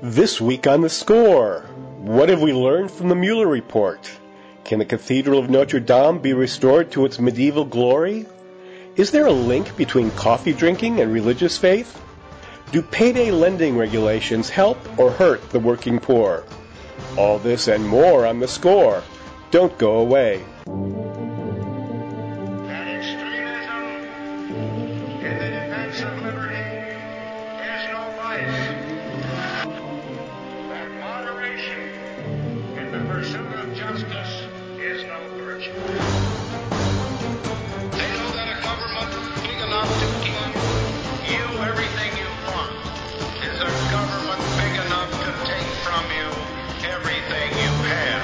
This week on The Score, what have we learned from the Mueller report? Can the Cathedral of Notre Dame be restored to its medieval glory? Is there a link between coffee drinking and religious faith? Do payday lending regulations help or hurt the working poor? All this and more on The Score. Don't go away. That extremism in the defense of liberty is no vice. That moderation in the pursuit of justice is no virtue. They know that a government big enough to give you everything you want is a government big enough to take from you everything you have.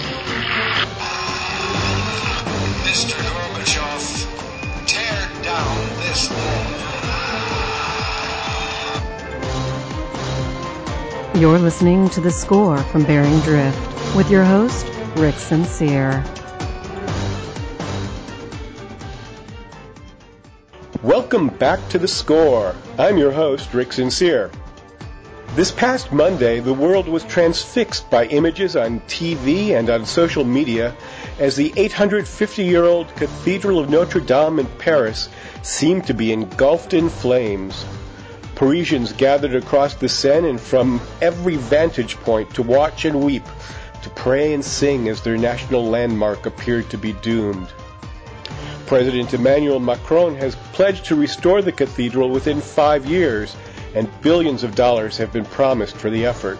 Mr. Gorbachev, tear down this wall. You're listening to The Score from Bearing Drift with your host, Rick Sincere. Welcome back to The Score. I'm your host, Rick Sincere. This past Monday, the world was transfixed by images on TV and on social media as the 850-year-old Cathedral of Notre Dame in Paris seemed to be engulfed in flames. Parisians gathered across the Seine and from every vantage point to watch and weep, to pray and sing as their national landmark appeared to be doomed. President Emmanuel Macron has pledged to restore the cathedral within 5 years, and billions of dollars have been promised for the effort.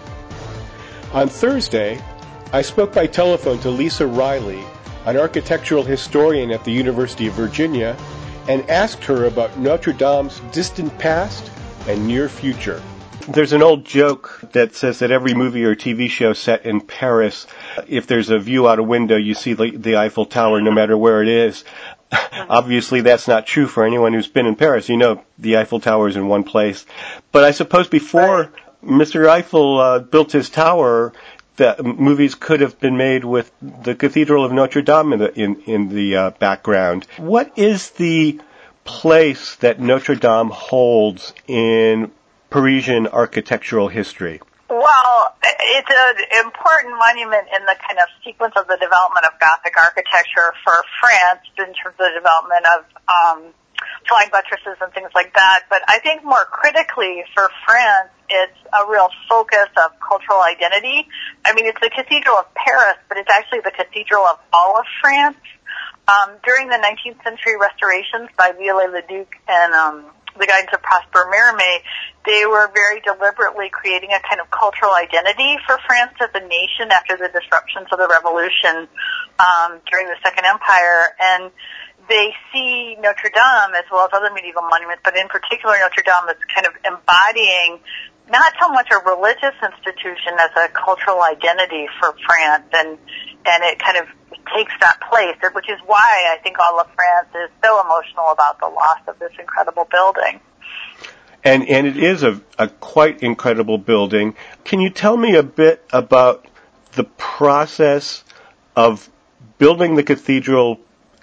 On Thursday, I spoke by telephone to Lisa Riley, an architectural historian at the University of Virginia, and asked her about Notre Dame's distant past and near future. There's an old joke that says that every movie or TV show set in Paris, if there's a view out a window, you see the Eiffel Tower no matter where it is. Obviously, that's not true for anyone who's been in Paris. You know the Eiffel Tower is in one place. But I suppose before Mr. Eiffel built his tower, the movies could have been made with the Cathedral of Notre Dame in the background. What is the place that Notre Dame holds in Parisian architectural history? Well, it's an important monument in the kind of sequence of the development of Gothic architecture for France in terms of the development of flying buttresses and things like that. But I think more critically for France, it's a real focus of cultural identity. I mean, it's the Cathedral of Paris, but it's actually the Cathedral of all of France. During the 19th century restorations by Viollet-le-Duc and the guidance of Prosper Mérimée, they were very deliberately creating a kind of cultural identity for France as a nation after the disruptions of the revolution during the Second Empire. And they see Notre Dame, as well as other medieval monuments, but in particular Notre Dame, as kind of embodying not so much a religious institution as a cultural identity for France, and it kind of takes that place, which is why I think all of France is so emotional about the loss of this incredible building. And it is a quite incredible building. Can you tell me a bit about the process of building the cathedral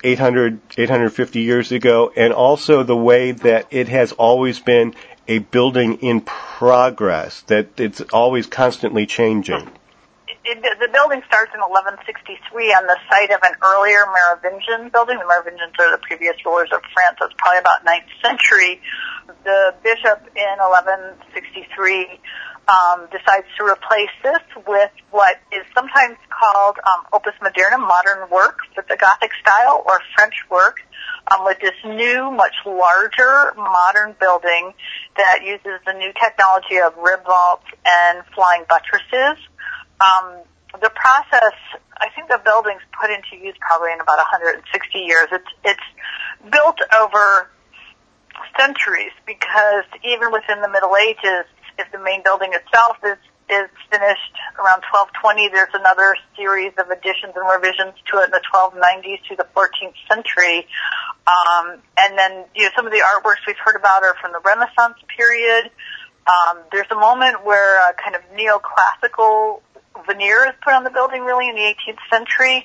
850 years ago, and also the way that it has always been a building in progress, that it's always constantly changing? The building starts in 1163 on the site of an earlier Merovingian building. The Merovingians are the previous rulers of France, so it's probably about 9th century. The bishop in 1163 decides to replace this with what is sometimes called opus modernum, modern work, with the Gothic style, or French work, with this new, much larger, modern building that uses the new technology of rib vaults and flying buttresses. The process, I think the building's put into use probably in about 160 years. It's built over centuries, because even within the Middle Ages, if the main building itself is finished around 1220, there's another series of additions and revisions to it in the 1290s to the 14th century. And then, some of the artworks we've heard about are from the Renaissance period. There's a moment where a kind of neoclassical veneer is put on the building, really, in the 18th century.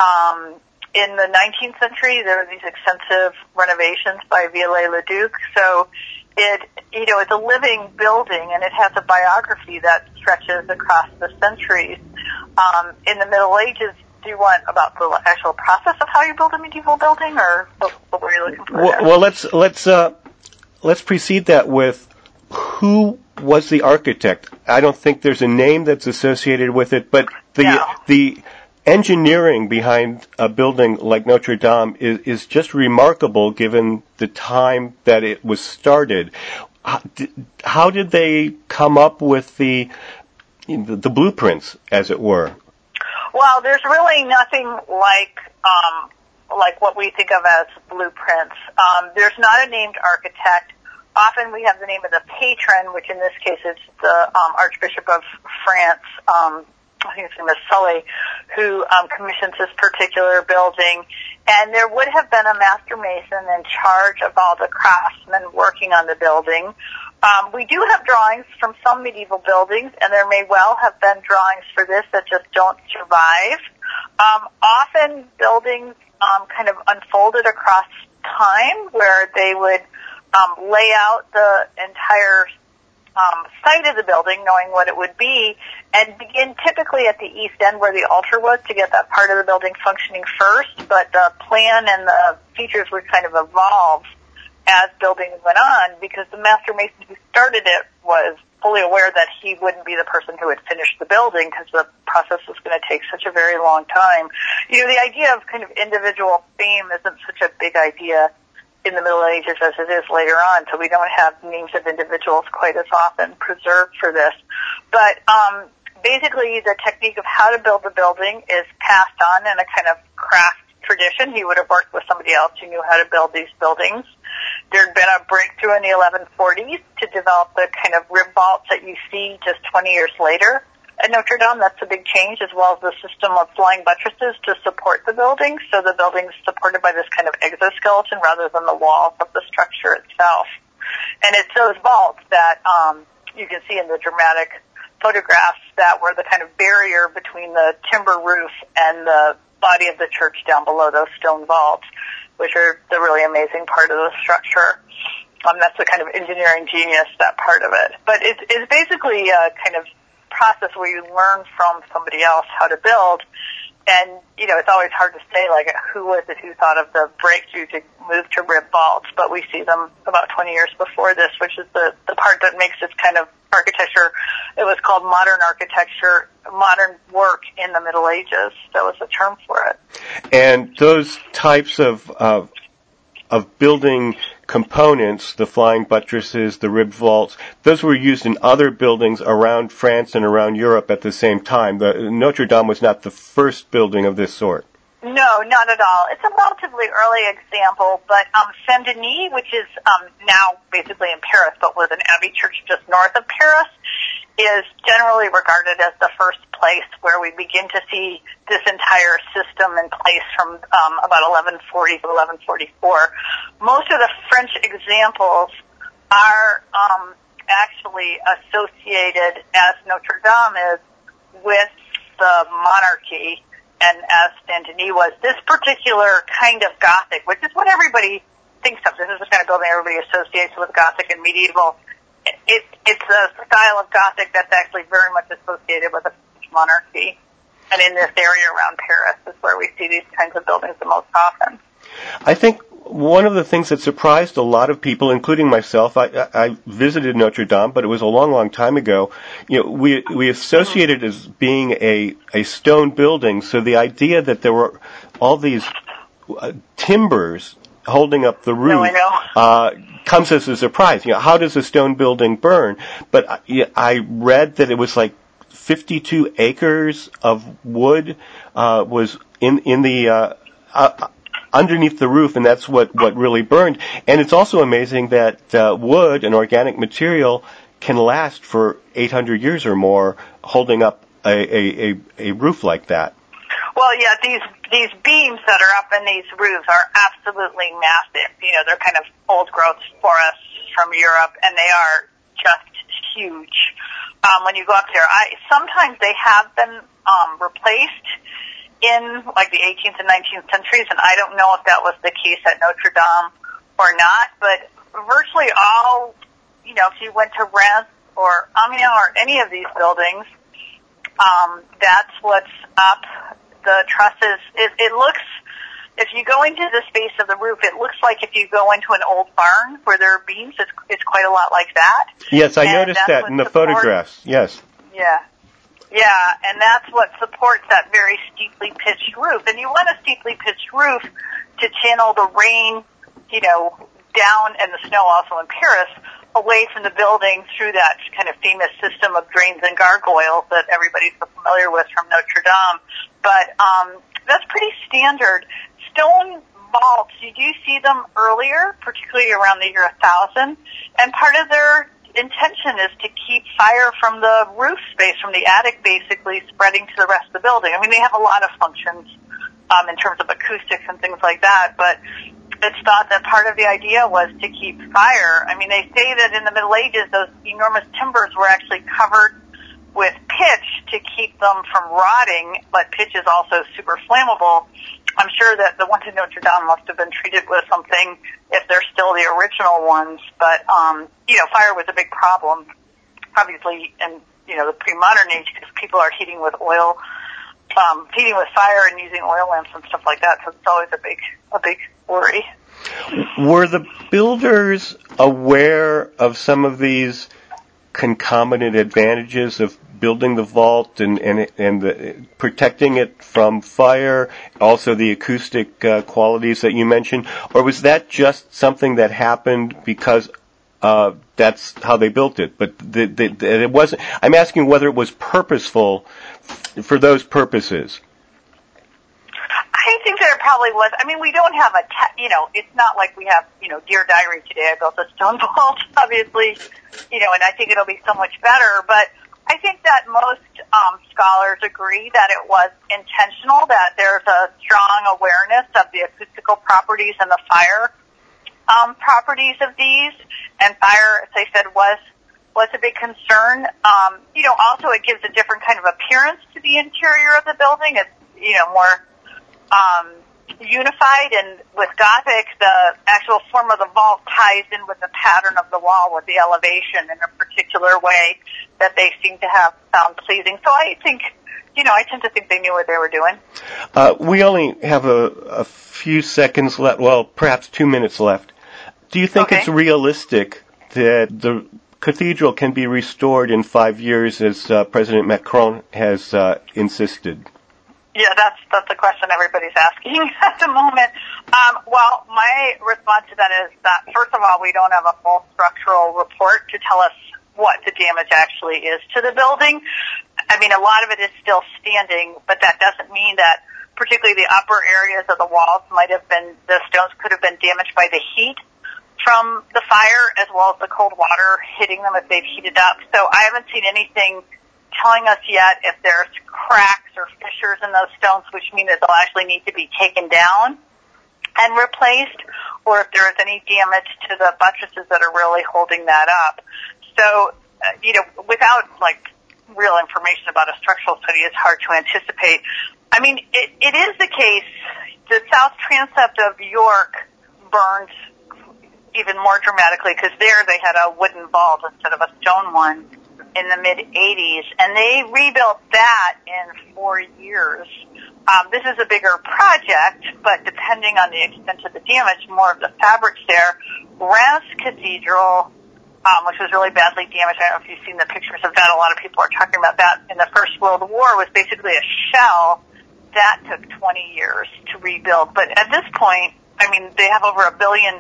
In the 19th century, there were these extensive renovations by Viollet-le-Duc. So it's a living building, and it has a biography that stretches across the centuries. In the Middle Ages, do you want about the actual process of how you build a medieval building, or what were you looking for there? Well, let's precede that with who was the architect. I don't think there's a name that's associated with it, but the engineering behind a building like Notre Dame is just remarkable given the time that it was started. How did they come up with the blueprints, as it were? Well, there's really nothing like what we think of as blueprints. There's not a named architect. Often we have the name of the patron, which in this case is the Archbishop of France, I think his name is Sully, who commissions this particular building. And there would have been a master mason in charge of all the craftsmen working on the building. We do have drawings from some medieval buildings, and there may well have been drawings for this that just don't survive. Often buildings kind of unfolded across time, where they would lay out the entire site of the building, knowing what it would be, and begin typically at the east end where the altar was to get that part of the building functioning first, but the plan and the features would kind of evolve as buildings went on, because the master mason who started it was fully aware that he wouldn't be the person who would finish the building, because the process was going to take such a very long time. You know, the idea of kind of individual fame isn't such a big idea in the Middle Ages as it is later on, so we don't have names of individuals quite as often preserved for this. But basically the technique of how to build the building is passed on in a kind of craft tradition. He would have worked with somebody else who knew how to build these buildings. There had been a breakthrough in the 1140s to develop the kind of rib vaults that you see just 20 years later at Notre Dame. That's a big change, as well as the system of flying buttresses to support the building. So the building's supported by this kind of exoskeleton rather than the walls of the structure itself. And it's those vaults that you can see in the dramatic photographs that were the kind of barrier between the timber roof and the body of the church down below, those stone vaults, which are the really amazing part of the structure. That's the kind of engineering genius, that part of it. But it's basically a kind of process where you learn from somebody else how to build. And, you know, it's always hard to say, like, who was it who thought of the breakthrough to move to rib vaults, but we see them about 20 years before this, which is the part that makes this kind of architecture. It was called modern architecture, modern work in the Middle Ages. That was the term for it. And those types of building components, the flying buttresses, the rib vaults, those were used in other buildings around France and around Europe at the same time. Notre Dame was not the first building of this sort. No, not at all. It's a relatively early example, but Saint-Denis, which is now basically in Paris, but was an abbey church just north of Paris, is generally regarded as the first place where we begin to see this entire system in place from about 1140 to 1144. Most of the French examples are actually associated, as Notre Dame is, with the monarchy, and as Saint-Denis was, this particular kind of Gothic, which is what everybody thinks of. This is the kind of building everybody associates with Gothic and medieval. It's a style of Gothic that's actually very much associated with the French monarchy. And in this area around Paris is where we see these kinds of buildings the most often. I think one of the things that surprised a lot of people, including myself, I visited Notre Dame, but it was a long, long time ago. You know, we associate it as being a stone building, so the idea that there were all these timbers holding up the roof comes as a surprise. You know, how does a stone building burn? But I read that it was like 52 acres of wood was in the underneath the roof, and that's what really burned. And it's also amazing that wood, an organic material, can last for 800 years or more, holding up a roof like that. Well, yeah, these beams that are up in these roofs are absolutely massive. You know, they're kind of old growth forests from Europe, and they are just huge. When you go up there, sometimes they have been replaced in like the 18th and 19th centuries, and I don't know if that was the case at Notre Dame or not, but virtually all if you went to Reims or Amiens or any of these buildings, that's what's up. The trusses, it looks, if you go into the space of the roof, it looks like if you go into an old barn where there are beams, it's quite a lot like that. Yes, I noticed that in the photographs. Yes. Yeah. Yeah, and that's what supports that very steeply pitched roof. And you want a steeply pitched roof to channel the rain, down, and the snow also in Paris, away from the building through that kind of famous system of drains and gargoyles that everybody's so familiar with from Notre Dame. But that's pretty standard. Stone vaults, you do see them earlier, particularly around the year 1000, and part of their intention is to keep fire from the roof space, from the attic basically, spreading to the rest of the building. I mean, they have a lot of functions in terms of acoustics and things like that, but it's thought that part of the idea was to keep fire. I mean, they say that in the Middle Ages, those enormous timbers were actually covered with pitch to keep them from rotting, but pitch is also super flammable. I'm sure that the ones in Notre Dame must have been treated with something if they're still the original ones, but, fire was a big problem, obviously, in, the pre-modern age, because people are heating with oil, heating with fire and using oil lamps and stuff like that, so it's always a big worry. Were the builders aware of some of these concomitant advantages of building the vault and protecting it from fire, also the acoustic qualities that you mentioned, or was that just something that happened because that's how they built it? But it wasn't. I'm asking whether it was purposeful for those purposes. I think there probably was. I mean, we don't have it's not like we have, Dear Diary today, I built a stone vault, obviously, and I think it'll be so much better. But I think that most scholars agree that it was intentional, that there's a strong awareness of the acoustical properties and the fire properties of these. And fire, as I said, was a big concern. Also it gives a different kind of appearance to the interior of the building. It's, more unified, and with Gothic, the actual form of the vault ties in with the pattern of the wall, with the elevation in a particular way that they seem to have found pleasing. So I think, I tend to think they knew what they were doing. We only have a few seconds left, well, perhaps 2 minutes left. Do you think it's realistic that the cathedral can be restored in 5 years, as President Macron has insisted? Yeah, that's a question everybody's asking at the moment. Well, my response to that is that, first of all, we don't have a full structural report to tell us what the damage actually is to the building. I mean, a lot of it is still standing, but that doesn't mean that particularly the upper areas of the walls the stones could have been damaged by the heat from the fire, as well as the cold water hitting them if they've heated up. So I haven't seen anything telling us yet if there's cracks or fissures in those stones, which mean that they'll actually need to be taken down and replaced, or if there is any damage to the buttresses that are really holding that up. So, without real information about a structural study, it's hard to anticipate. I mean, it is the case, the south transept of York burned even more dramatically, because there they had a wooden vault instead of a stone one in the mid-'80s, and they rebuilt that in 4 years. This is a bigger project, but depending on the extent of the damage, more of the fabrics there. Reims Cathedral, which was really badly damaged, I don't know if you've seen the pictures of that, a lot of people are talking about that, in the First World War, was basically a shell. That took 20 years to rebuild. But at this point, I mean, they have over $1 billion,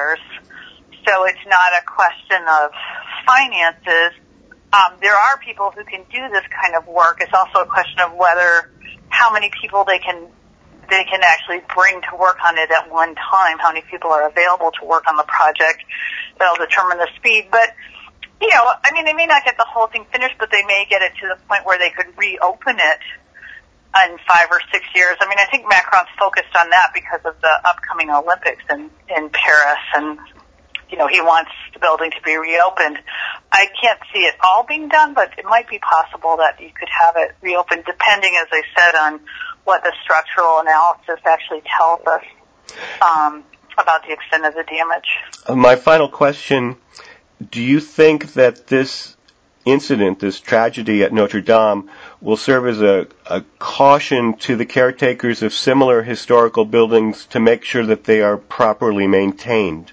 so it's not a question of finances. There are people who can do this kind of work. It's also a question of how many people they can actually bring to work on it at one time, how many people are available to work on the project. That'll determine the speed. But, I mean, they may not get the whole thing finished, but they may get it to the point where they could reopen it in 5 or 6 years. I mean, I think Macron's focused on that because of the upcoming Olympics in Paris, and he wants the building to be reopened. I can't see it all being done, but it might be possible that you could have it reopened, depending, as I said, on what the structural analysis actually tells us about the extent of the damage. My final question do you think that this incident, this tragedy at Notre Dame, will serve as a caution to the caretakers of similar historical buildings to make sure that they are properly maintained?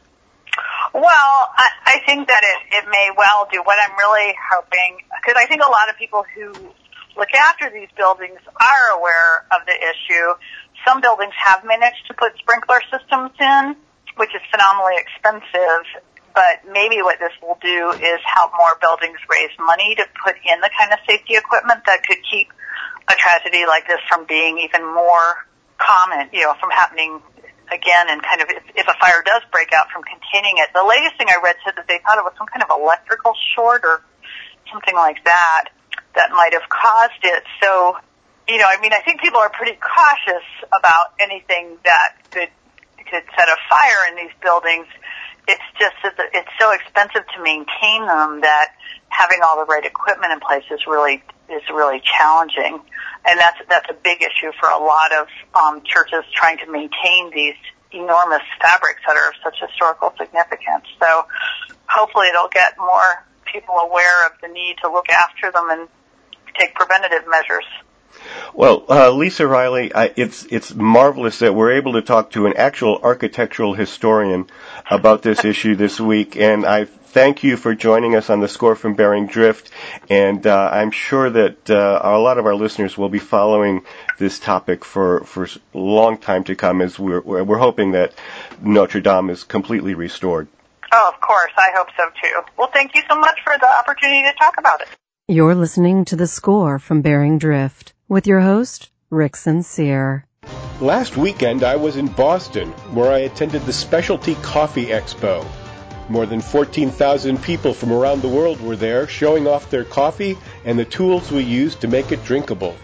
Well, I think that it may well do. What I'm really hoping, because I think a lot of people who look after these buildings are aware of the issue. Some buildings have managed to put sprinkler systems in, which is phenomenally expensive, but maybe what this will do is help more buildings raise money to put in the kind of safety equipment that could keep a tragedy like this from being even more common, from happening again, and kind of if a fire does break out, from containing it. The latest thing I read said that they thought it was some kind of electrical short or something like that might have caused it. So, I think people are pretty cautious about anything that could set a fire in these buildings. It's just that it's so expensive to maintain them that having all the right equipment in place is really challenging, and that's a big issue for a lot of churches trying to maintain these enormous fabrics that are of such historical significance. So hopefully it'll get more people aware of the need to look after them and take preventative measures. Well, Lisa Riley, it's marvelous that we're able to talk to an actual architectural historian about this issue this week, and I thank you for joining us on The Score from Bering Drift, and I'm sure that a lot of our listeners will be following this topic for a long time to come, as we're hoping that Notre Dame is completely restored. Oh, of course. I hope so, too. Well, thank you so much for the opportunity to talk about it. You're listening to The Score from Bering Drift with your host, Rick Sincere. Last weekend, I was in Boston, where I attended the Specialty Coffee Expo. More than 14,000 people from around the world were there, showing off their coffee and the tools we use to make it drinkable.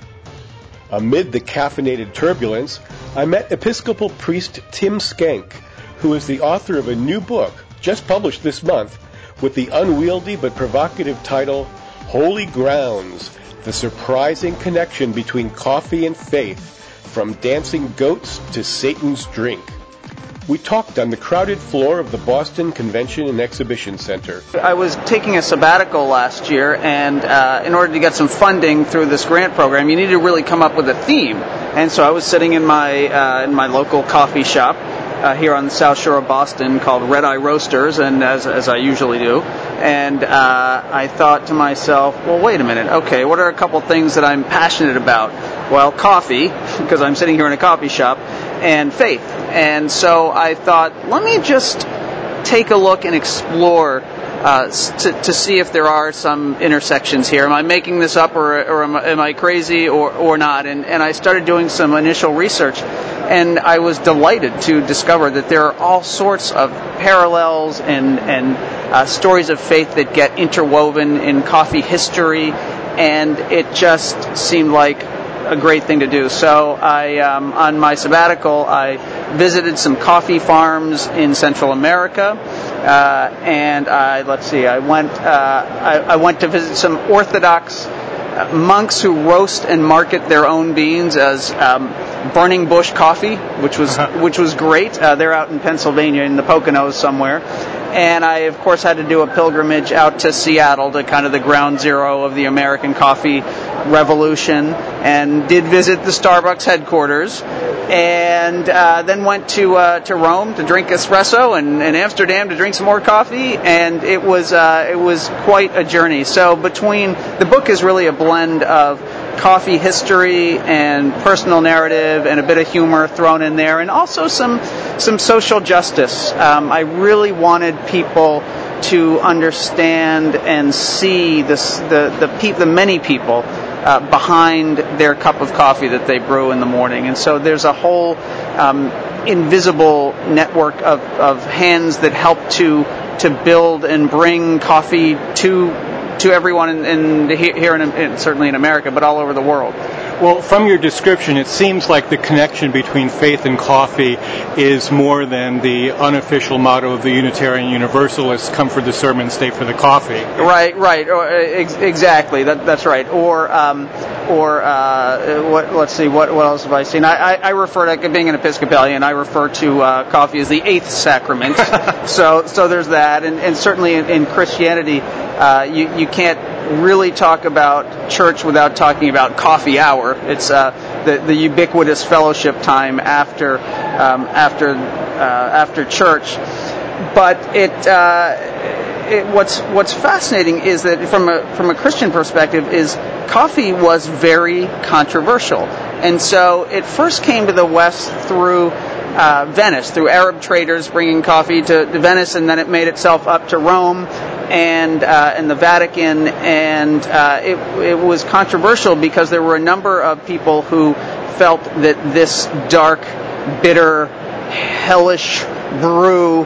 Amid the caffeinated turbulence, I met Episcopal priest Tim Schenck, who is the author of a new book, just published this month, with the unwieldy but provocative title, Holy Grounds, the surprising connection between coffee and faith, from dancing goats to Satan's drink. We talked on the crowded floor of the Boston Convention and Exhibition Center. I was taking a sabbatical last year, and in order to get some funding through this grant program, you need to really come up with a theme. And so I was sitting in my local coffee shop here on the South Shore of Boston called Red Eye Roasters, and as I usually do. And I thought to myself, well, wait a minute. Okay, what are a couple things that I'm passionate about? Well, coffee, because I'm sitting here in a coffee shop, and faith. And so I thought, let me just take a look and explore to see if there are some intersections here. Am I making this up, or am I crazy, or not? And I started doing some initial research, and I was delighted to discover that there are all sorts of parallels and stories of faith that get interwoven in coffee history, and it just seemed like a great thing to do. So I, on my sabbatical, I visited some coffee farms in Central America, and I went to visit some Orthodox monks who roast and market their own beans as Burning Bush coffee, which was great. They're out in Pennsylvania in the Poconos somewhere. And I, of course, had to do a pilgrimage out to Seattle, to kind of the ground zero of the American coffee revolution, and did visit the Starbucks headquarters, and then went to Rome to drink espresso, and Amsterdam to drink some more coffee, and it was quite a journey. So the book is really a blend of coffee history and personal narrative and a bit of humor thrown in there, and also some social justice. I really wanted people to understand and see the many people behind their cup of coffee that they brew in the morning. And so there's a whole invisible network of hands that help to build and bring coffee to everyone here certainly in America, but all over the world. Well, from your description, it seems like the connection between faith and coffee is more than the unofficial motto of the Unitarian Universalists, come for the sermon, stay for the coffee. Right. Exactly. That's right. Or or let's see, what else have I seen? I refer to, being an Episcopalian, I refer to coffee as the eighth sacrament. so there's that, and certainly in Christianity, you can't really talk about church without talking about coffee hour. It's the ubiquitous fellowship time after church. But what's fascinating is that from a Christian perspective is coffee was very controversial, and so it first came to the West through Venice, through Arab traders bringing coffee to Venice, and then it made itself up to Rome and the Vatican, and it was controversial because there were a number of people who felt that this dark, bitter, hellish brew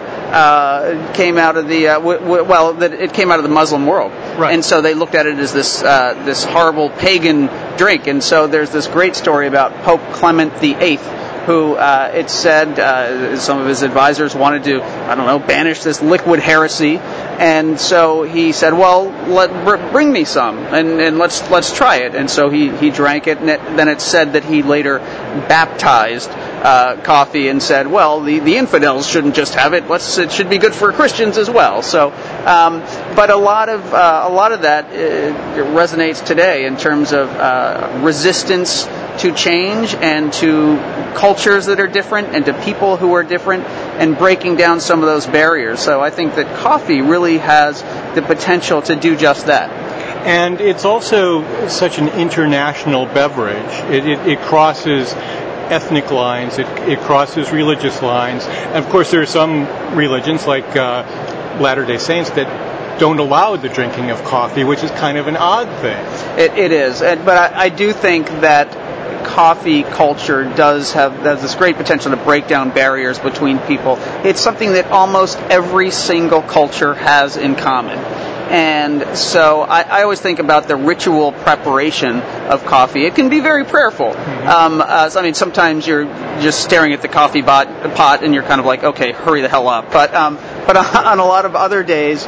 came out of the that it came out of the Muslim world, right. And so they looked at it as this horrible pagan drink. And so there's this great story about Pope Clement VIII, who it's said some of his advisors wanted to, banish this liquid heresy, and so he said, well, bring me some, and let's try it. And so he drank it, and then it's said that he later baptized coffee and said, well, the infidels shouldn't just have it. It should be good for Christians as well. So, but a lot of that resonates today in terms of resistance to change and to cultures that are different and to people who are different, and breaking down some of those barriers. So I think that coffee really has the potential to do just that. And it's also such an international beverage. It crosses ethnic lines, it crosses religious lines. And of course there are some religions like Latter-day Saints that don't allow the drinking of coffee, which is kind of an odd thing. It is, but I do think that coffee culture has this great potential to break down barriers between people. It's something that almost every single culture has in common. And so I always think about the ritual preparation of coffee. It can be very prayerful. Mm-hmm. Sometimes you're just staring at the coffee pot and you're kind of like, okay, hurry the hell up. But on a lot of other days,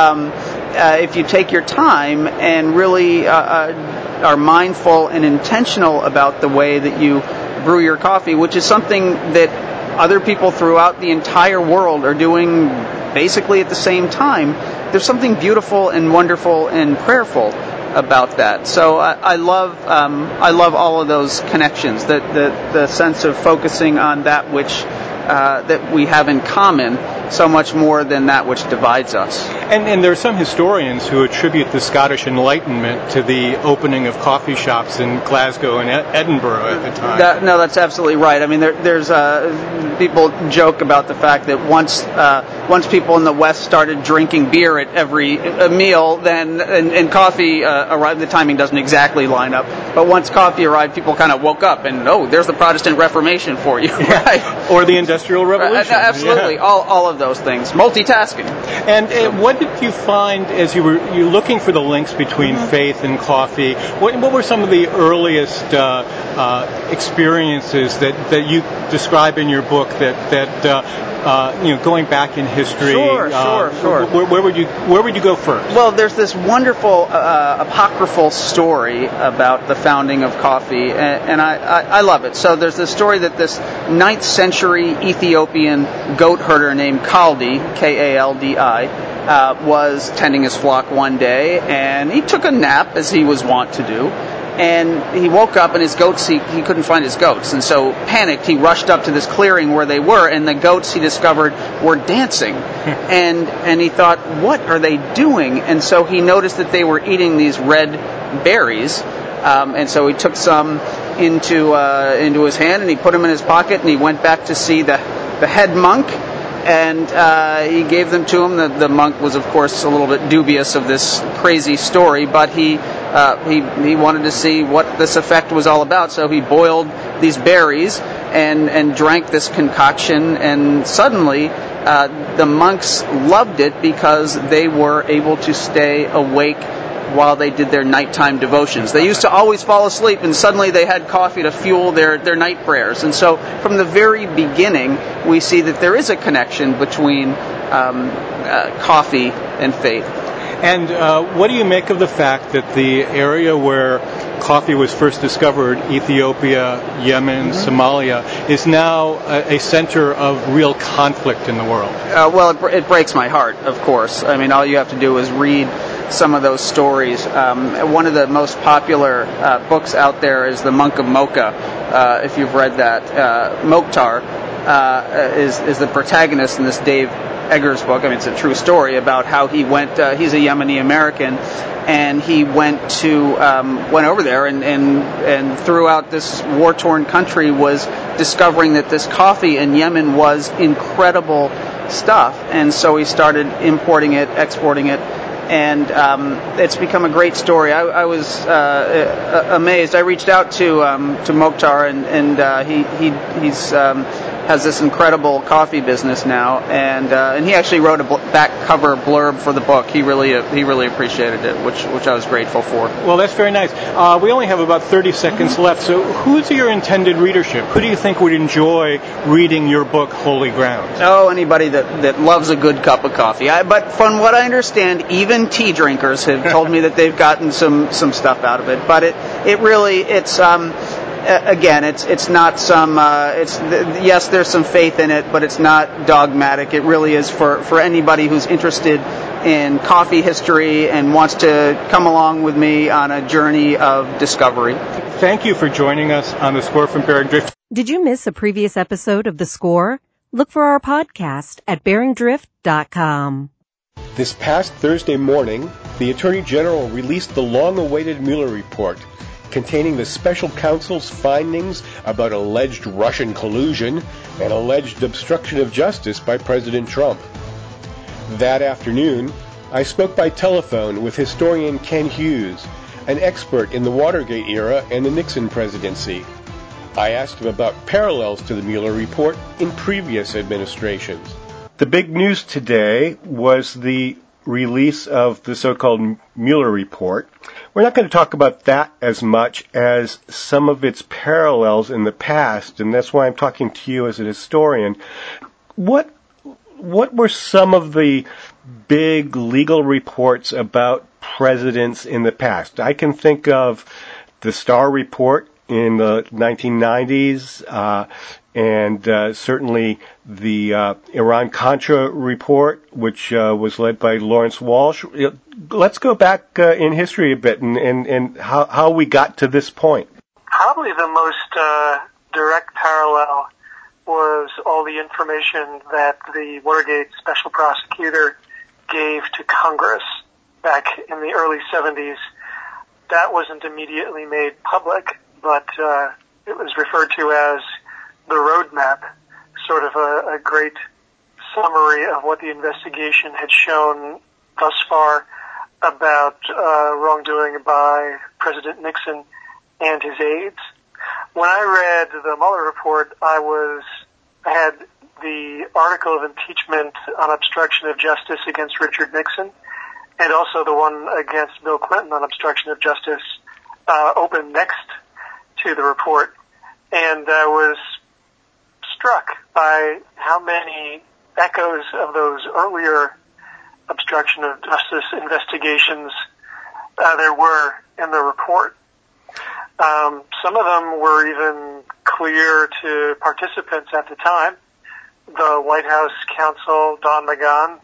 if you take your time and really are mindful and intentional about the way that you brew your coffee, which is something that other people throughout the entire world are doing basically at the same time, there's something beautiful and wonderful and prayerful about that. So I love all of those connections, the sense of focusing on that which that we have in common so much more than that which divides us. And there are some historians who attribute the Scottish Enlightenment to the opening of coffee shops in Glasgow and Edinburgh at the time. That's absolutely right. I mean, there's people joke about the fact that once people in the West started drinking beer at every meal, then and coffee arrived. The timing doesn't exactly line up, but once coffee arrived, people kind of woke up and there's the Protestant Reformation for you, right? Or the Industrial Revolution. Absolutely, yeah. All of those things, multitasking. And what did you find as you were looking for the links between faith and coffee? What were some of the earliest experiences that you describe in your book that going back in history? Sure. Where would you go first? Well, there's this wonderful apocryphal story about the founding of coffee, and I love it. So there's this story that this 9th century Ethiopian goat herder named Kaldi, Kaldi, was tending his flock one day, and he took a nap as he was wont to do. And he woke up and his goats, he couldn't find his goats. And so panicked, he rushed up to this clearing where they were, and the goats, he discovered, were dancing. And he thought, what are they doing? And so he noticed that they were eating these red berries. And so he took some into his hand, and he put them in his pocket, and he went back to see the head monk. And he gave them to him. The monk was, of course, a little bit dubious of this crazy story, but he wanted to see what this effect was all about. So he boiled these berries and drank this concoction, and suddenly the monks loved it because they were able to stay awake while they did their nighttime devotions. They used to always fall asleep, and suddenly they had coffee to fuel their night prayers. And so from the very beginning, we see that there is a connection between coffee and faith. And what do you make of the fact that the area where coffee was first discovered, Ethiopia, Yemen, Somalia, is now a center of real conflict in the world. Well, it breaks my heart, of course. I mean, all you have to do is read some of those stories. One of the most popular books out there is The Monk of Mocha, if you've read that. Mokhtar is the protagonist in this Dave Eggers book. I mean, it's a true story about how he went. He's a Yemeni American, and he went over there and throughout this war-torn country was discovering that this coffee in Yemen was incredible stuff, and so he started importing it, exporting it, and it's become a great story. I was amazed. I reached out to Mokhtar, and he's has this incredible coffee business now, and he actually wrote a back cover blurb for the book. He really appreciated it, which I was grateful for. Well, that's very nice. We only have about 30 seconds left, so who's your intended readership? Who do you think would enjoy reading your book, Holy Ground? Oh, anybody that loves a good cup of coffee. But from what I understand, even tea drinkers have told me that they've gotten some stuff out of it. But it's not some. Yes, there's some faith in it, but it's not dogmatic. It really is for anybody who's interested in coffee history and wants to come along with me on a journey of discovery. Thank you for joining us on The Score from Bering Drift. Did you miss a previous episode of The Score? Look for our podcast at BeringDrift.com. This past Thursday morning, the Attorney General released the long-awaited Mueller report, containing the special counsel's findings about alleged Russian collusion and alleged obstruction of justice by President Trump. That afternoon, I spoke by telephone with historian Ken Hughes, an expert in the Watergate era and the Nixon presidency. I asked him about parallels to the Mueller report in previous administrations. The big news today was the release of the so-called Mueller report. We're not going to talk about that as much as some of its parallels in the past, and that's why I'm talking to you as a historian. What were some of the big legal reports about presidents in the past? I can think of the Starr report in the 1990s, and certainly the Iran-Contra report, which was led by Lawrence Walsh. Let's go back in history a bit and how we got to this point. Probably the most direct parallel was all the information that the Watergate special prosecutor gave to Congress back in the early 70s. That wasn't immediately made public, but it was referred to as the roadmap, sort of a great summary of what the investigation had shown thus far about wrongdoing by President Nixon and his aides. When I read the Mueller report, I had the article of impeachment on obstruction of justice against Richard Nixon, and also the one against Bill Clinton on obstruction of justice open next to the report, and I was struck by how many echoes of those earlier obstruction of justice investigations there were in the report. Some of them were even clear to participants at the time. The White House counsel Don McGahn,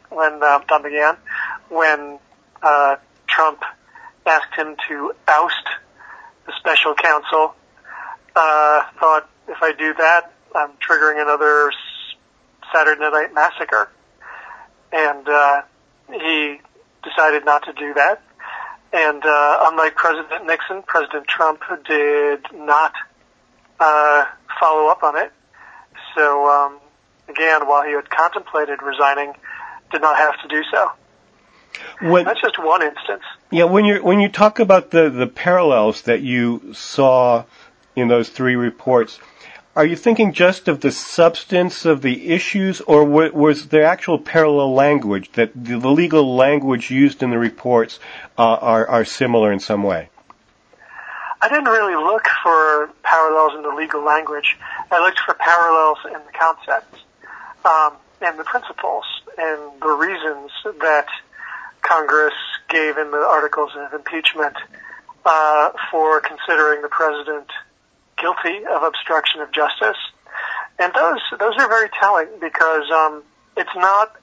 when Trump asked him to oust the special counsel, thought, if I do that, I'm triggering another Saturday Night Massacre. And he decided not to do that. And unlike President Nixon, President Trump did not follow up on it. So, again, while he had contemplated resigning, did not have to do so. That's just one instance. Yeah, when you talk about the parallels that you saw in those three reports, are you thinking just of the substance of the issues, or was there actual parallel language, that the legal language used in the reports are similar in some way? I didn't really look for parallels in the legal language. I looked for parallels in the concepts and the principles and the reasons that Congress gave in the articles of impeachment for considering the president guilty of obstruction of justice. And those are very telling because it's not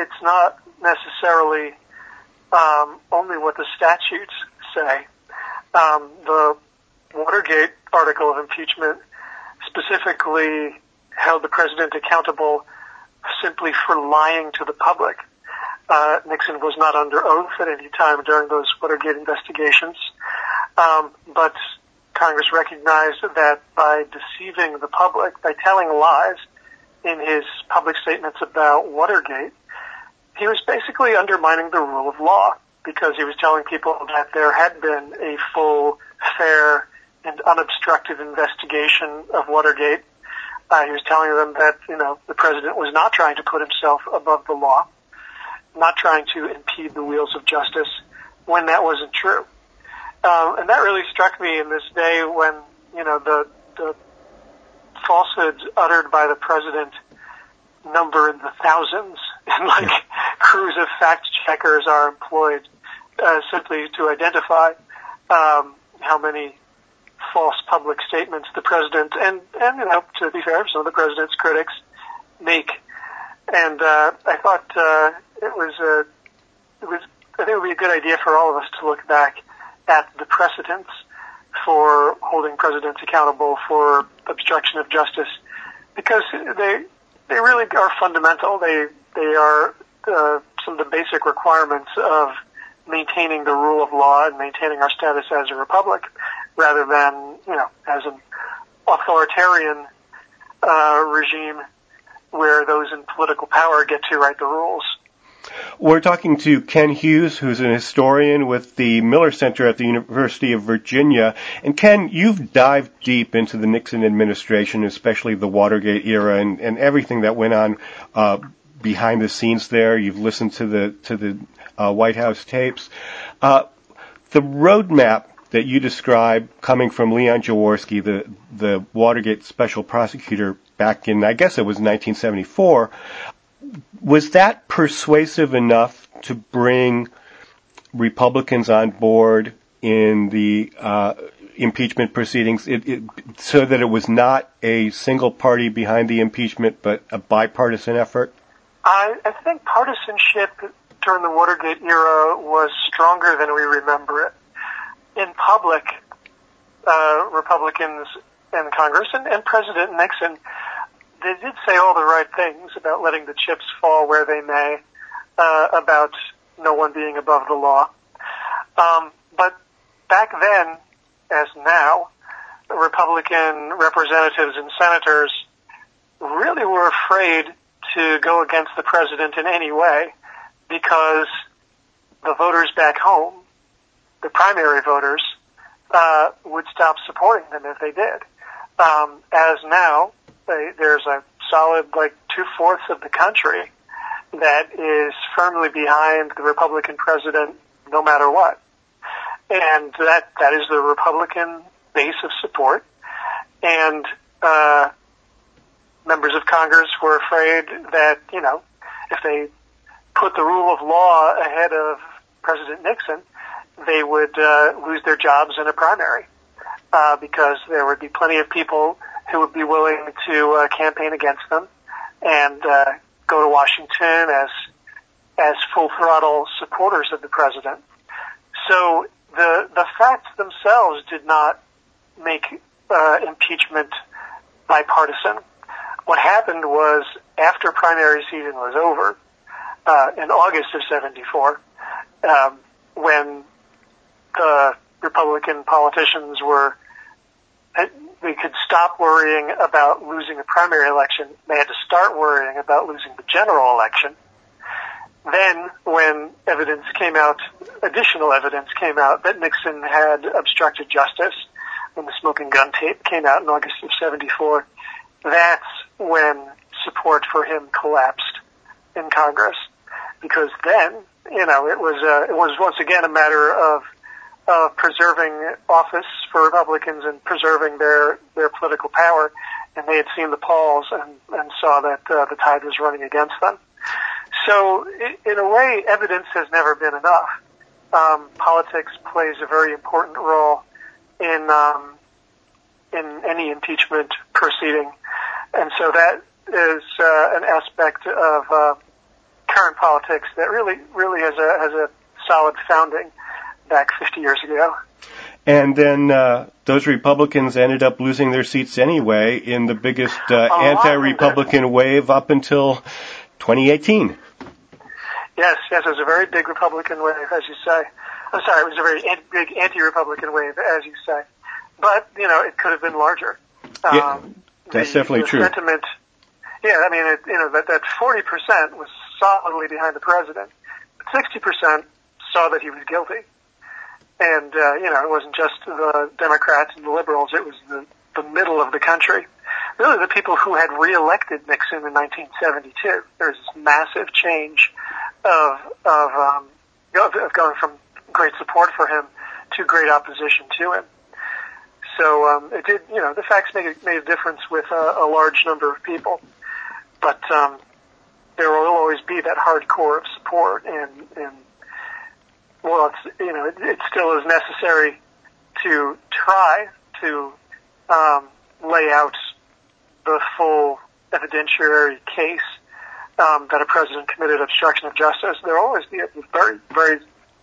necessarily only what the statutes say. The Watergate article of impeachment specifically held the president accountable simply for lying to the public. Nixon was not under oath at any time during those Watergate investigations, but Congress recognized that by deceiving the public, by telling lies in his public statements about Watergate, he was basically undermining the rule of law because he was telling people that there had been a full, fair, and unobstructed investigation of Watergate. He was telling them that, the president was not trying to put himself above the law, not trying to impede the wheels of justice when that wasn't true. And that really struck me in this day when, the falsehoods uttered by the president number in the thousands, and crews of fact checkers are employed simply to identify how many false public statements the president and to be fair, some of the president's critics make. And I thought I think it would be a good idea for all of us to look back at the precedents for holding presidents accountable for obstruction of justice, because they really are fundamental. They are some of the basic requirements of maintaining the rule of law and maintaining our status as a republic, rather than as an authoritarian regime where those in political power get to write the rules. We're talking to Ken Hughes, who's an historian with the Miller Center at the University of Virginia. And Ken, you've dived deep into the Nixon administration, especially the Watergate era and everything that went on behind the scenes there. You've listened to the White House tapes. The roadmap that you describe coming from Leon Jaworski, the Watergate special prosecutor back in, I guess it was 1974, was that persuasive enough to bring Republicans on board in the impeachment proceedings, so that it was not a single party behind the impeachment, but a bipartisan effort? I think partisanship during the Watergate era was stronger than we remember it. In public, Republicans in Congress and President Nixon, they did say all the right things about letting the chips fall where they may, about no one being above the law. But back then, as now, Republican representatives and senators really were afraid to go against the president in any way, because the voters back home, the primary voters, would stop supporting them if they did. As now, there's a solid 2/4 of the country that is firmly behind the Republican president no matter what. And that is the Republican base of support. And members of Congress were afraid that, if they put the rule of law ahead of President Nixon, they would lose their jobs in a primary, because there would be plenty of people who would be willing to campaign against them and go to Washington as full throttle supporters of the president. So the facts themselves did not make impeachment bipartisan. What happened was, after primary season was over, in August of '74, when the Republican politicians they could stop worrying about losing a primary election. They had to start worrying about losing the general election. Then, when additional evidence came out that Nixon had obstructed justice, when the smoking gun tape came out in August of '74, that's when support for him collapsed in Congress. Because then, it was once again a matter of preserving office for Republicans and preserving their political power, and they had seen the polls and saw that the tide was running against them. So, in a way, evidence has never been enough. politics plays a very important role in any impeachment proceeding, and so that is an aspect of current politics that really has a solid founding back 50 years ago. And then those Republicans ended up losing their seats anyway in the biggest anti-Republican wave up until 2018. Yes, it was a very big Republican wave, as you say. I'm sorry, it was a very big anti-Republican wave, as you say. But, it could have been larger. Yeah, that's definitely true. Sentiment, that 40% was solidly behind the president. But 60% saw that he was guilty. And, it wasn't just the Democrats and the liberals, it was the middle of the country. Really the people who had reelected Nixon in 1972. There's this massive change of going from great support for him to great opposition to him. So, it did, the facts made a difference with a large number of people. But, there will always be that hardcore of support and well, it still is necessary to try to lay out the full evidentiary case that a president committed obstruction of justice. There will always be a very, very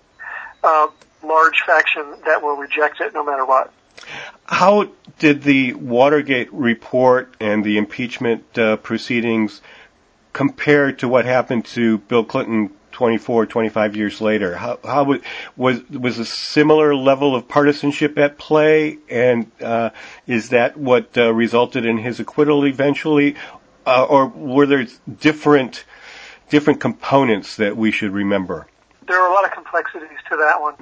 large faction that will reject it no matter what. How did the Watergate report and the impeachment proceedings compare to what happened to Bill Clinton 25 years later? How was a similar level of partisanship at play, and is that what resulted in his acquittal eventually, or were there different components that we should remember? There are a lot of complexities to that one.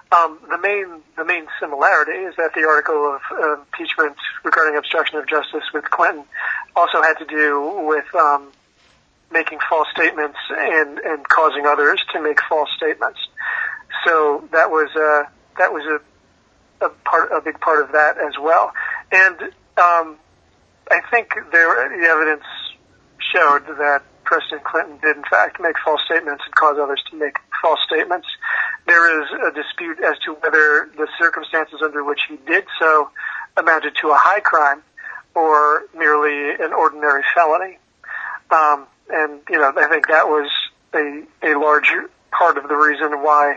The main similarity is that the article of impeachment regarding obstruction of justice with Clinton also had to do with making false statements and causing others to make false statements. So that was a big part of that as well. And I think the evidence showed that President Clinton did in fact make false statements and cause others to make false statements. There is a dispute as to whether the circumstances under which he did so amounted to a high crime or merely an ordinary felony. And, I think that was a large part of the reason why,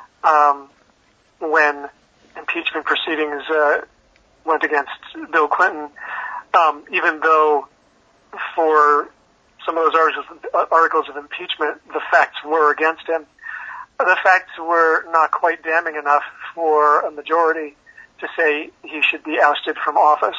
when impeachment proceedings, went against Bill Clinton, even though for some of those articles of impeachment, the facts were against him, the facts were not quite damning enough for a majority to say he should be ousted from office.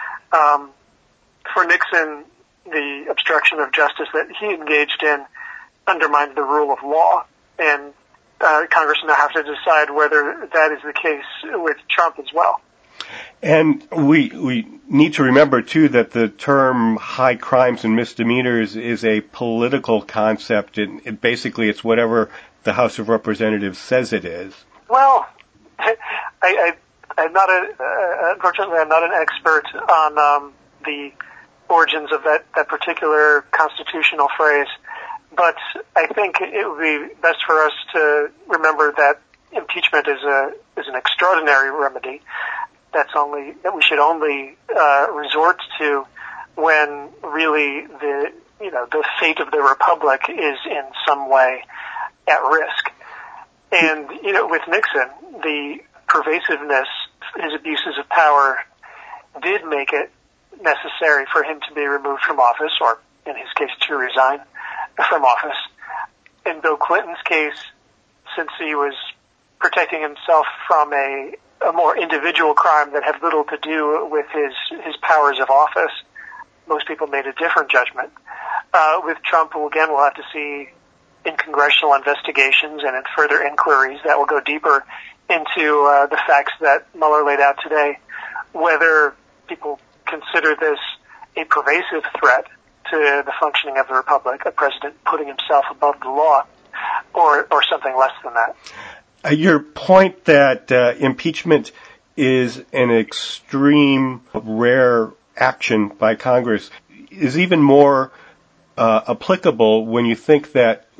For Nixon, the obstruction of justice that he engaged in undermined the rule of law, and Congress now have to decide whether that is the case with Trump as well. And we need to remember, too, that the term high crimes and misdemeanors is a political concept. Basically, it's whatever the House of Representatives says it is. Well, I'm not unfortunately, I'm not an expert on the origins of that particular constitutional phrase, but I think it would be best for us to remember that impeachment is an extraordinary remedy that we should only resort to when really the fate of the republic is in some way at risk. And with Nixon, the pervasiveness, his abuses of power, did make it necessary for him to be removed from office, or in his case to resign from office. In Bill Clinton's case, since he was protecting himself from a more individual crime that had little to do with his powers of office, most people made a different judgment. With Trump, again, we'll have to see in congressional investigations and in further inquiries that will go deeper into the facts that Mueller laid out today, whether people consider this a pervasive threat to the functioning of the republic, a president putting himself above the law, or something less than that. Your point that impeachment is an extreme, rare action by Congress is even more applicable when you think that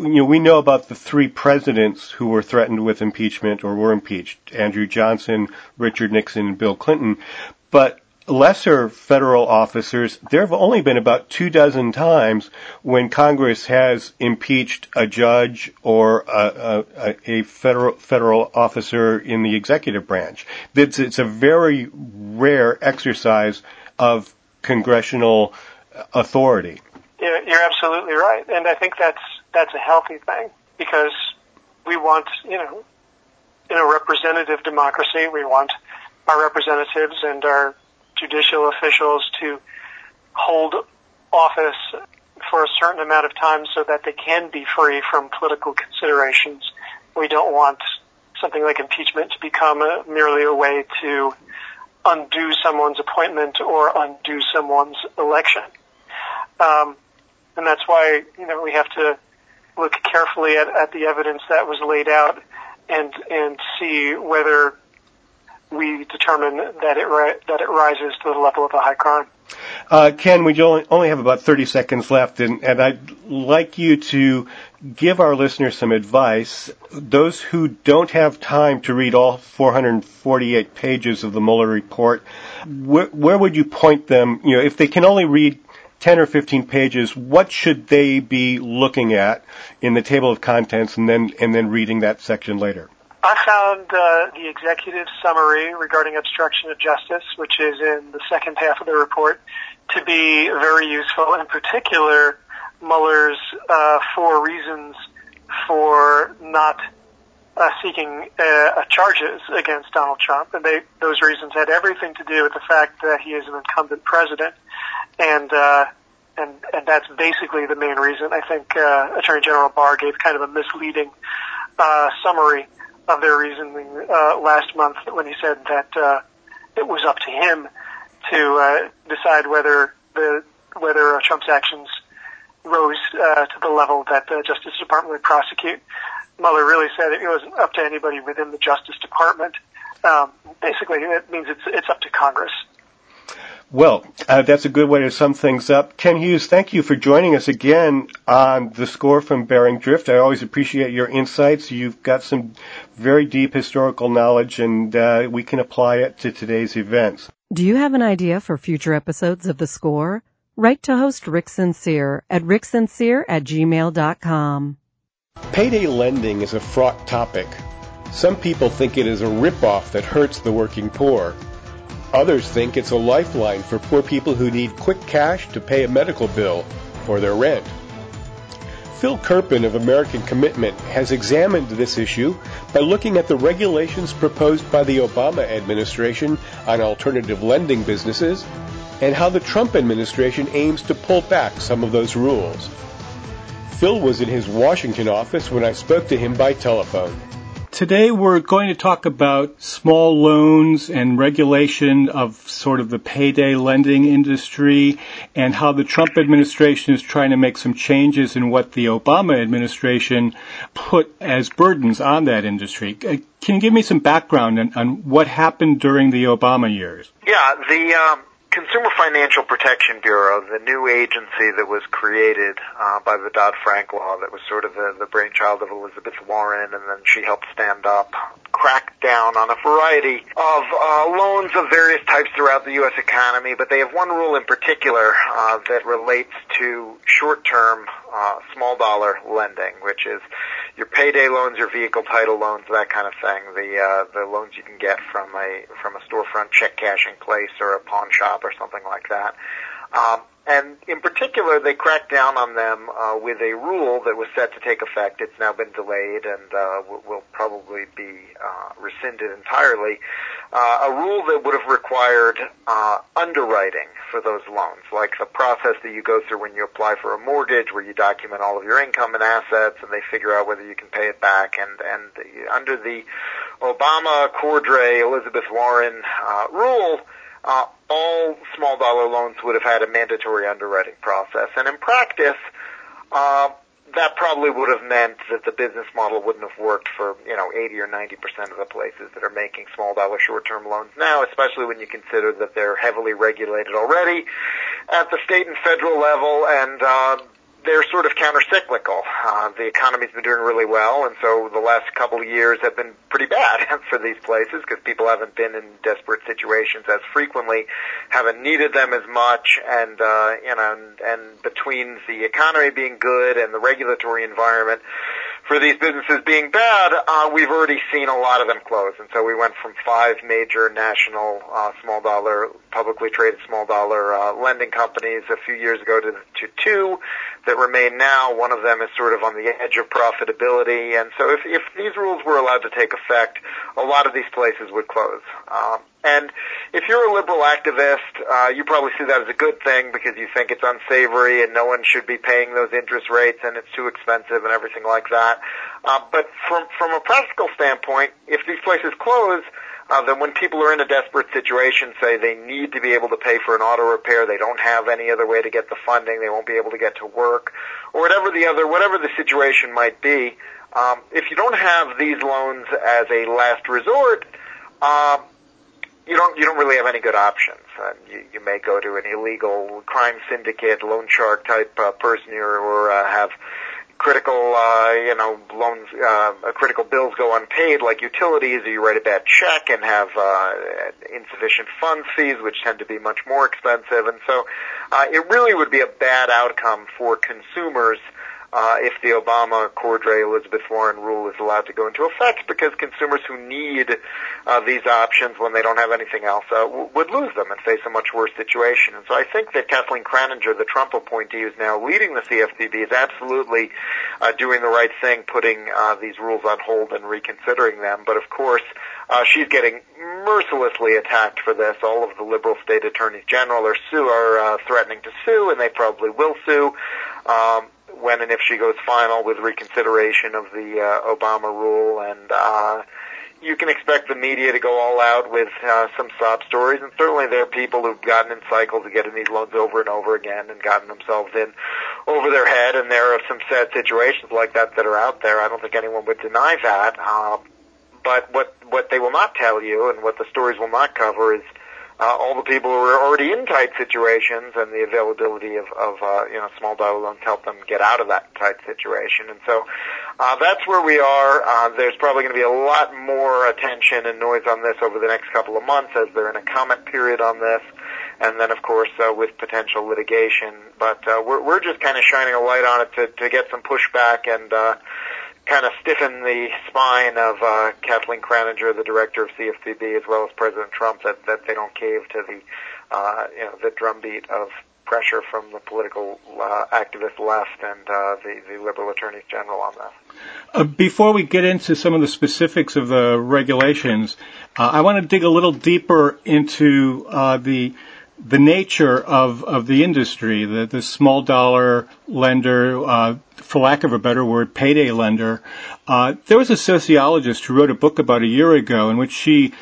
we know about the three presidents who were threatened with impeachment or were impeached: Andrew Johnson, Richard Nixon, and Bill Clinton. But lesser federal officers, there have only been about 24 times when Congress has impeached a judge or a federal officer in the executive branch. It's a very rare exercise of congressional authority. You're absolutely right, and I think that's a healthy thing, because we want, in a representative democracy, we want our representatives and our judicial officials to hold office for a certain amount of time so that they can be free from political considerations. We don't want something like impeachment to become merely a way to undo someone's appointment or undo someone's election. And that's why, we have to look carefully at the evidence that was laid out and see whether we determine that it rises to the level of a high crime. Ken, we only have about 30 seconds left, and I'd like you to give our listeners some advice. Those who don't have time to read all 448 pages of the Mueller report, where would you point them? If they can only read 10 or 15 pages, what should they be looking at in the table of contents and then reading that section later? I found the executive summary regarding obstruction of justice, which is in the second half of the report, to be very useful. In particular, Mueller's 4 reasons for not seeking charges against Donald Trump, and those reasons had everything to do with the fact that he is an incumbent president, and that's basically the main reason. I think Attorney General Barr gave kind of a misleading summary of their reasoning last month when he said that it was up to him to decide whether Trump's actions rose to the level that the Justice Department would prosecute. Mueller really said it wasn't up to anybody within the Justice Department. Basically, it means it's up to Congress. Well, that's a good way to sum things up. Ken Hughes, thank you for joining us again on The Score from Bering Drift. I always appreciate your insights. You've got some very deep historical knowledge, and we can apply it to today's events. Do you have an idea for future episodes of The Score? Write to host Rick Sincere at ricksincere@gmail.com. Payday lending is a fraught topic. Some people think it is a ripoff that hurts the working poor. Others think it's a lifeline for poor people who need quick cash to pay a medical bill or their rent. Phil Kerpen of American Commitment has examined this issue by looking at the regulations proposed by the Obama administration on alternative lending businesses and how the Trump administration aims to pull back some of those rules. Phil was in his Washington office when I spoke to him by telephone. Today we're going to talk about small loans and regulation of sort of the payday lending industry and how the Trump administration is trying to make some changes in what the Obama administration put as burdens on that industry. Can you give me some background on what happened during the Obama years? Yeah, the Consumer Financial Protection Bureau, the new agency that was created by the Dodd-Frank law that was sort of the brainchild of Elizabeth Warren, and then she helped stand up, cracked down on a variety of loans of various types throughout the U.S. economy, but they have one rule in particular that relates to short-term small dollar lending, which is your payday loans, your vehicle title loans, that kind of thing, the loans you can get from a storefront check cashing place or a pawn shop or something like that. And in particular, they cracked down on them with a rule that was set to take effect. It's now been delayed and will probably be rescinded entirely. A rule that would have required underwriting for those loans, like the process that you go through when you apply for a mortgage, where you document all of your income and assets, and they figure out whether you can pay it back. And under the Obama, Cordray, Elizabeth Warren rule, all small dollar loans would have had a mandatory underwriting process. And in practice, that probably would have meant that the business model wouldn't have worked for, 80 or 90% of the places that are making small dollar short-term loans now, especially when you consider that they're heavily regulated already at the state and federal level, and they're sort of counter-cyclical. The economy's been doing really well, and so the last couple of years have been pretty bad for these places because people haven't been in desperate situations as frequently, haven't needed them as much, and and between the economy being good and the regulatory environment for these businesses being bad, we've already seen a lot of them close. And so we went from 5 major national small dollar, publicly traded small dollar lending companies a few years ago to 2 that remain now. One of them is sort of on the edge of profitability. And so if these rules were allowed to take effect, a lot of these places would close. And if you're a liberal activist, you probably see that as a good thing because you think it's unsavory and no one should be paying those interest rates and it's too expensive and everything like that. But from a practical standpoint, if these places close, then when people are in a desperate situation, say they need to be able to pay for an auto repair, they don't have any other way to get the funding, they won't be able to get to work, or whatever the situation might be, if you don't have these loans as a last resort, you don't really have any good options. You may go to an illegal crime syndicate, loan shark type person, or have critical loans, critical bills go unpaid, like utilities, or you write a bad check and have insufficient fund fees, which tend to be much more expensive. And so it really would be a bad outcome for consumers if the Obama, Cordray, Elizabeth Warren rule is allowed to go into effect, because consumers who need these options when they don't have anything else would lose them and face a much worse situation. And so I think that Kathleen Kraninger, the Trump appointee who's now leading the CFPB, is absolutely doing the right thing, putting these rules on hold and reconsidering them. But of course, she's getting mercilessly attacked for this. All of the liberal state attorneys general are threatening to sue, and they probably will sue when and if she goes final with reconsideration of the Obama rule. And you can expect the media to go all out with some sob stories, and certainly there are people who've gotten in cycles of getting these loans over and over again and gotten themselves in over their head, and there are some sad situations like that that are out there. I don't think anyone would deny that. But what they will not tell you, and what the stories will not cover, is all the people who are already in tight situations, and the availability of small dollar loans help them get out of that tight situation. And so that's where we are. There's probably going to be a lot more attention and noise on this over the next couple of months as they're in a comment period on this, and then of course with potential litigation. But we're just kind of shining a light on it to get some pushback and kind of stiffen the spine of Kathleen Kraninger, the director of CFPB, as well as President Trump, that they don't cave to the drumbeat of pressure from the political activist left and the liberal attorneys general on that. Before we get into some of the specifics of the regulations, I want to dig a little deeper into the nature of the industry, the small dollar lender, for lack of a better word, payday lender. There was a sociologist who wrote a book about a year ago in which she,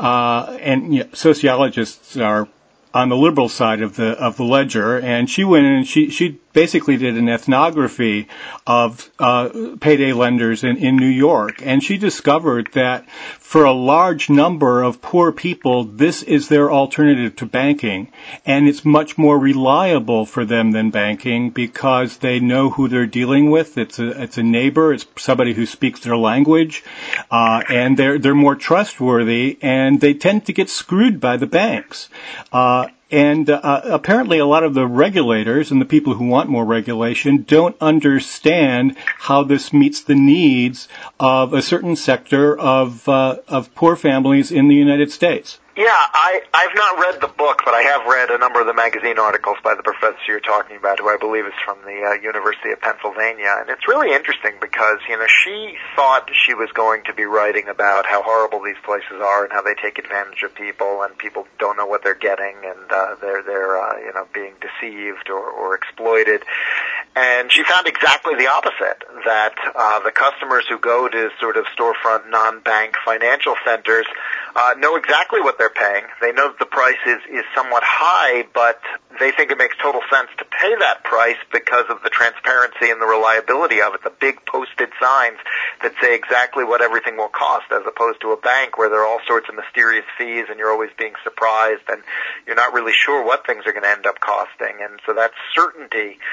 sociologists are on the liberal side of the ledger, and she went in and she basically did an ethnography of payday lenders in New York, and she discovered that for a large number of poor people, this is their alternative to banking, and it's much more reliable for them than banking because they know who they're dealing with. It's a neighbor, it's somebody who speaks their language, and they're more trustworthy, and they tend to get screwed by the banks. And apparently a lot of the regulators and the people who want more regulation don't understand how this meets the needs of a certain sector of poor families in the United States. Yeah, I've not read the book, but I have read a number of the magazine articles by the professor you're talking about, who I believe is from the University of Pennsylvania. And it's really interesting because, she thought she was going to be writing about how horrible these places are and how they take advantage of people, and people don't know what they're getting, and they're being deceived or exploited. And she found exactly the opposite, that the customers who go to sort of storefront non-bank financial centers know exactly what they're paying. They know that the price is somewhat high, but they think it makes total sense to pay that price because of the transparency and the reliability of it, the big posted signs that say exactly what everything will cost, as opposed to a bank where there are all sorts of mysterious fees and you're always being surprised and you're not really sure what things are going to end up costing. And so that certainty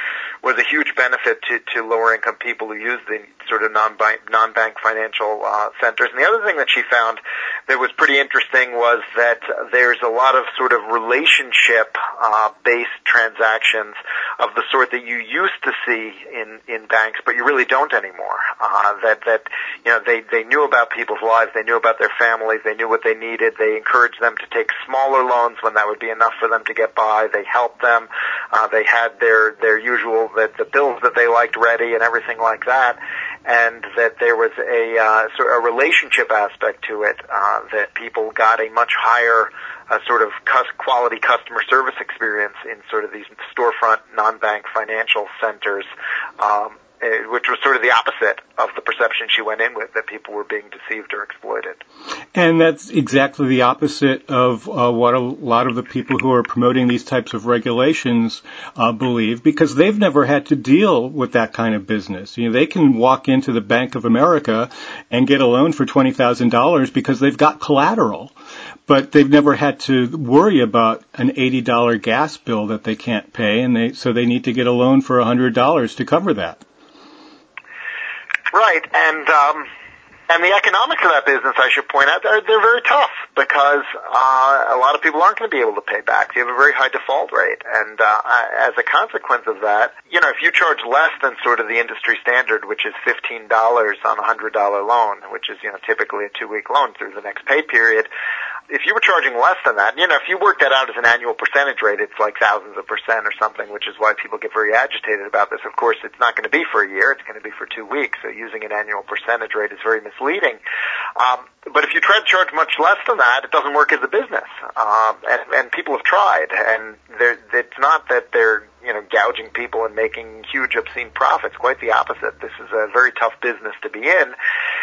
was a huge benefit to lower income people who use the sort of non-bank financial centers. And the other thing that she found that was pretty interesting was that there's a lot of sort of relationship based transactions of the sort that you used to see in banks, but you really don't anymore. That you know, they knew about people's lives, they knew about their families, they knew what they needed, they encouraged them to take smaller loans when that would be enough for them to get by, they helped them, they had their usual, the bills that they liked ready and everything like that, and that there was a relationship aspect to it, that people got a much higher sort of quality customer service experience in sort of these storefront non-bank financial centers, which was sort of the opposite of the perception she went in with, that people were being deceived or exploited. And that's exactly the opposite of what a lot of the people who are promoting these types of regulations believe, because they've never had to deal with that kind of business. You know, they can walk into the Bank of America and get a loan for $20,000 because they've got collateral, but they've never had to worry about an $80 gas bill that they can't pay, and so they need to get a loan for $100 to cover that. Right, and the economics of that business, I should point out, they're very tough, because a lot of people aren't going to be able to pay back. You have a very high default rate, and as a consequence of that, you know, if you charge less than sort of the industry standard, which is $15 on a $100 loan, which is, you know, typically a 2-week loan through the next pay period, if you were charging less than that, you know, if you work that out as an annual percentage rate, it's like thousands of percent or something, which is why people get very agitated about this. Of course, it's not going to be for a year. It's going to be for 2 weeks. So using an annual percentage rate is very misleading. But if you try to charge much less than that, it doesn't work as a business. And people have tried. And it's not that they're, you know, gouging people and making huge obscene profits. Quite the opposite. This is a very tough business to be in.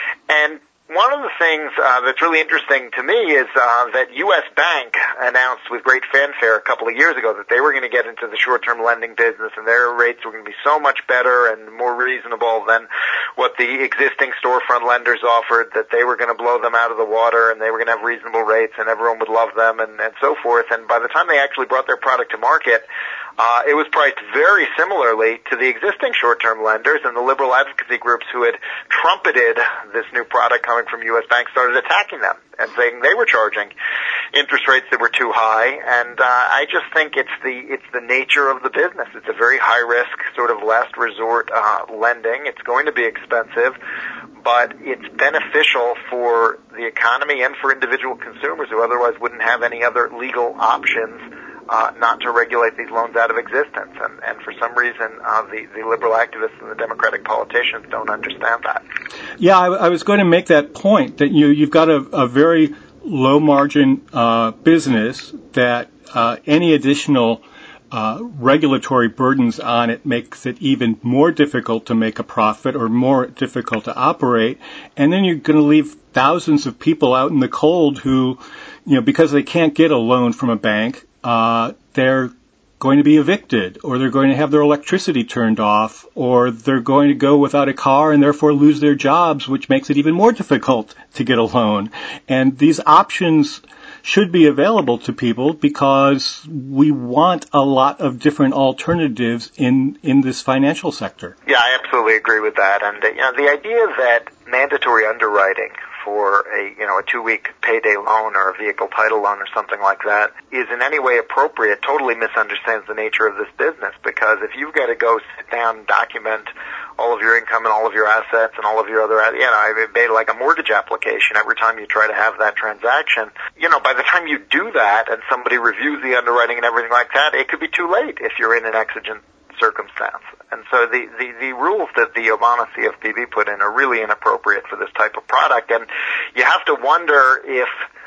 And one of the things that's really interesting to me is that U.S. Bank announced with great fanfare a couple of years ago that they were going to get into the short-term lending business, and their rates were going to be so much better and more reasonable than what the existing storefront lenders offered, that they were going to blow them out of the water, and they were going to have reasonable rates, and everyone would love them, and so forth. And by the time they actually brought their product to market, it was priced very similarly to the existing short-term lenders, and the liberal advocacy groups who had trumpeted this new product coming from U.S. Bank started attacking them and saying they were charging interest rates that were too high. And I just think it's the nature of the business. It's a very high-risk, sort of last resort lending. It's going to be expensive, but it's beneficial for the economy and for individual consumers who otherwise wouldn't have any other legal options not to regulate these loans out of existence. And for some reason, the liberal activists and the Democratic politicians don't understand that. Yeah, I was going to make that point, that you've got a very low-margin business that any additional regulatory burdens on it makes it even more difficult to make a profit or more difficult to operate. And then you're going to leave thousands of people out in the cold who, you know, because they can't get a loan from a bank, they're going to be evicted, or they're going to have their electricity turned off, or they're going to go without a car and therefore lose their jobs, which makes it even more difficult to get a loan. And these options should be available to people because we want a lot of different alternatives in this financial sector. Yeah, I absolutely agree with that. And you know, the idea that mandatory underwriting for a 2-week payday loan or a vehicle title loan or something like that is in any way appropriate totally misunderstands the nature of this business, because if you've got to go sit down and document all of your income and all of your assets and all of your other, like a mortgage application every time you try to have that transaction, by the time you do that and somebody reviews the underwriting and everything like that, it could be too late if you're in an exigent circumstance. And so the rules that the Obama CFPB put in are really inappropriate for this type of product, and you have to wonder if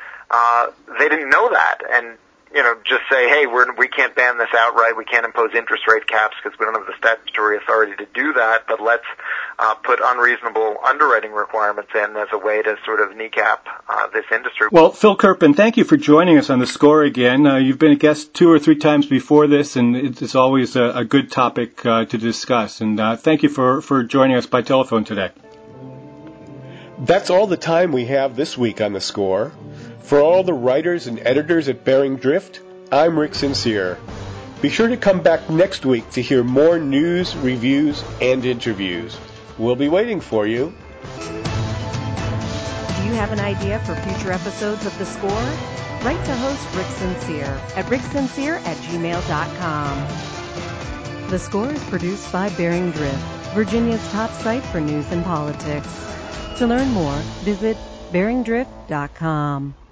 they didn't know that and just say, hey, we can't ban this outright, we can't impose interest rate caps because we don't have the statutory authority to do that, but let's put unreasonable underwriting requirements in as a way to sort of kneecap this industry. Well, Phil Kerpen, thank you for joining us on The Score again. You've been a guest 2 or 3 times before this, and it's always a good topic to discuss. And thank you for joining us by telephone today. That's all the time we have this week on The Score. For all the writers and editors at Bearing Drift, I'm Rick Sincere. Be sure to come back next week to hear more news, reviews, and interviews. We'll be waiting for you. Do you have an idea for future episodes of The Score? Write to host Rick Sincere at ricksincere@gmail.com. The Score is produced by Bering Drift, Virginia's top site for news and politics. To learn more, visit beringdrift.com.